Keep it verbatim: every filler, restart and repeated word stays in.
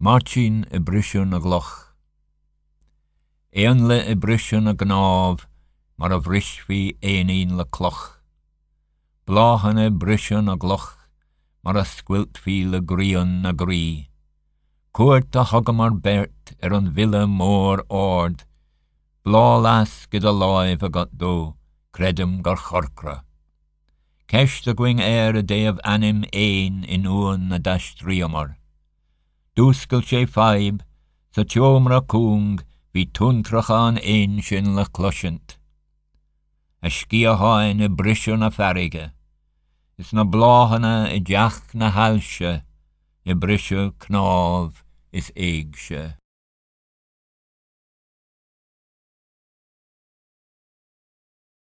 Martin y brisiwn y gloch. Eanle y brisiwn y gnof, mar y frisfi ein un le cloch. Blahan y brisiwn y gloch, mar y sgwilt fi le grion na gri. Coort a hogam ar bert er an ville mór ord. Blá las gyda loif a got do, credum gar chorcra. Cesh the gwing air a day of anim ein in uan na dash triomar. Dúscail sé faib, sa tiomra cwng, vi tuntrachan ein sin le closhint. A scia hain y brisiwn a farige. Is na blahana y jach na halshe, y brisio knof is eigshe.